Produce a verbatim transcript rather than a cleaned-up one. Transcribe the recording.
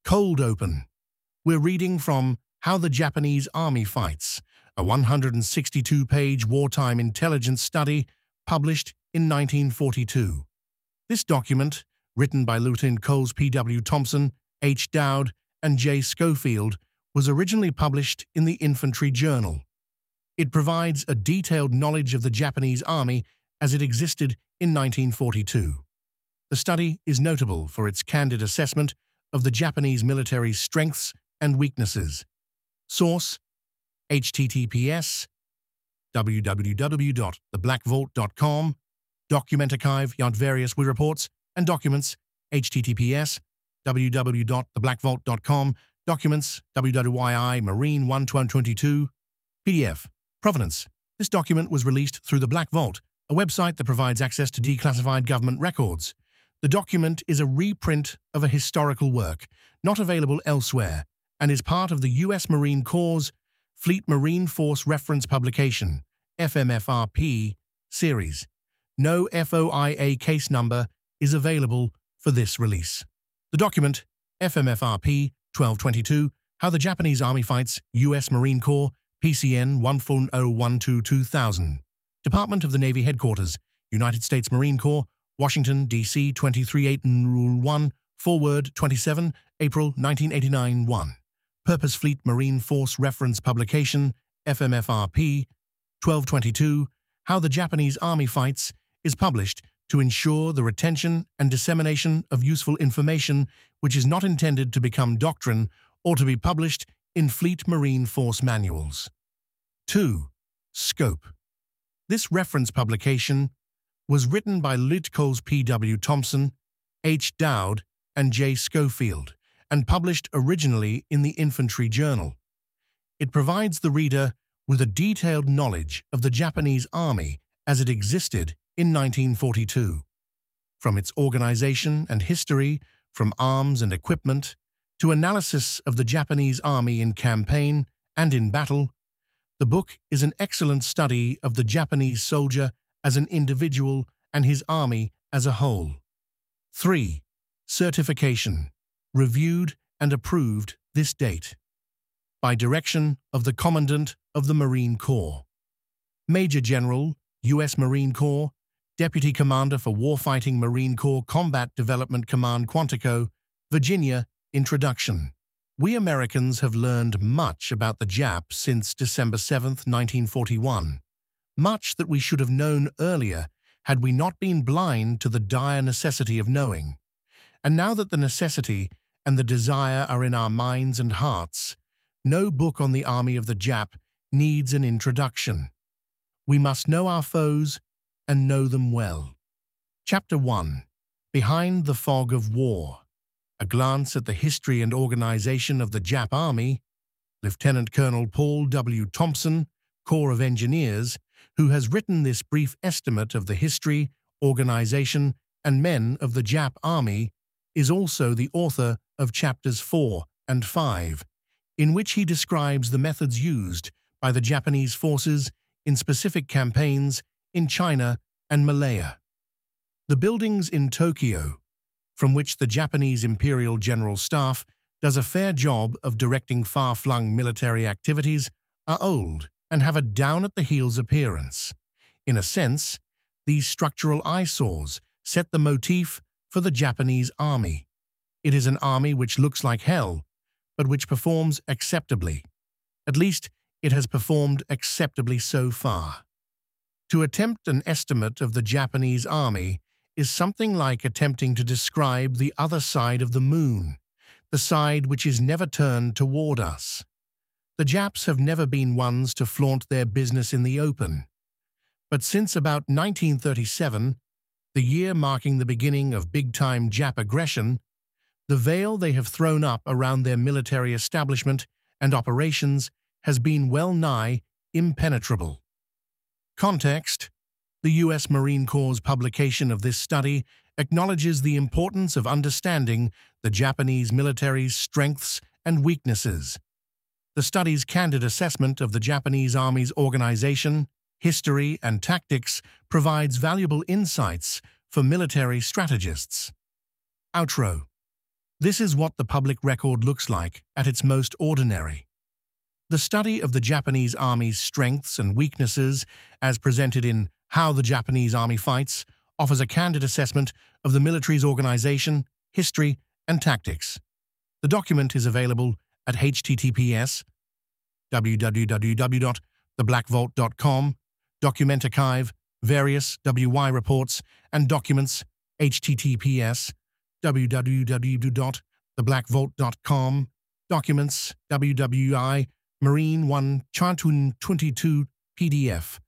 Cold Open. We're reading from How the Japanese Army Fights, a one hundred sixty-two page wartime intelligence study published in nineteen forty-two. This document, written by Lieutenant Colonels P W Thompson, H. Dowd, and J. Schofield, was originally published in the Infantry Journal. It provides a detailed knowledge of the Japanese Army as it existed in nineteen forty-two. The study is notable for its candid assessment of the Japanese military's strengths and weaknesses. Source: H T T P S w w w dot the black vault dot com. Document Archive Yard Various W I Reports and Documents H T T P S w w w dot the black vault dot com. Documents W W Y I Marine one twenty twenty-two. P D F. Provenance. This document was released through the Black Vault, a website that provides access to declassified government records. The document is a reprint of a historical work, not available elsewhere, and is part of the U S Marine Corps' Fleet Marine Force Reference Publication, F M F R P, series. No F O I A case number is available for this release. The document, F M F R P twelve twenty-two, How the Japanese Army Fights, U S Marine Corps, P C N one four zero one two two thousand. Department of the Navy Headquarters, United States Marine Corps, Washington, D C twenty-three eight Rule one, Forward twenty-seven, April nineteen eighty-nine one. Purpose Fleet Marine Force Reference Publication, F M F R P twelve twenty-two, How the Japanese Army Fights, is published to ensure the retention and dissemination of useful information which is not intended to become doctrine or to be published in Fleet Marine Force manuals. two. Scope. This reference publication was written by Lieutenant Colonels P W Thompson, H. Dowd, and J. Schofield, and published originally in the Infantry Journal. It provides the reader with a detailed knowledge of the Japanese Army as it existed in nineteen forty-two. From its organization and history, from arms and equipment, to analysis of the Japanese Army in campaign and in battle, the book is an excellent study of the Japanese soldier as an individual and his army as a whole. three. Certification. Reviewed and approved this date. By direction of the Commandant of the Marine Corps. Major General, U S Marine Corps, Deputy Commander for Warfighting Marine Corps Combat Development Command Quantico, Virginia. Introduction. We Americans have learned much about the Japs since December seventh, nineteen forty-one. Much that we should have known earlier had we not been blind to the dire necessity of knowing. And now that the necessity and the desire are in our minds and hearts, no book on the army of the Jap needs an introduction. We must know our foes and know them well. Chapter one. Behind the Fog of War. A glance at the history and organization of the Jap Army. Lieutenant Colonel Paul W. Thompson, Corps of Engineers, who has written this brief estimate of the history, organization, and men of the Jap Army, is also the author of chapters four and five, in which he describes the methods used by the Japanese forces in specific campaigns in China and Malaya. The buildings in Tokyo, from which the Japanese Imperial General Staff does a fair job of directing far-flung military activities, are old and have a down-at-the-heels appearance. In a sense, these structural eyesores set the motif for the Japanese Army. It is an army which looks like hell, but which performs acceptably. At least, it has performed acceptably so far. To attempt an estimate of the Japanese Army is something like attempting to describe the other side of the moon, the side which is never turned toward us. The Japs have never been ones to flaunt their business in the open. But since about nineteen thirty-seven, the year marking the beginning of big-time Jap aggression, the veil they have thrown up around their military establishment and operations has been well-nigh impenetrable. Context. The U S Marine Corps' publication of this study acknowledges the importance of understanding the Japanese military's strengths and weaknesses. The study's candid assessment of the Japanese Army's organization, history, and tactics provides valuable insights for military strategists. Outro. This is what the public record looks like at its most ordinary. The study of the Japanese Army's strengths and weaknesses, as presented in How the Japanese Army Fights, offers a candid assessment of the military's organization, history, and tactics. The document is available at h t t p s w w w dot the black vault dot com, Document Archive, various W Y reports and documents, h t t p s w w w dot the black vault dot com, documents, W W I, Marine one Chartun twenty-two P D F.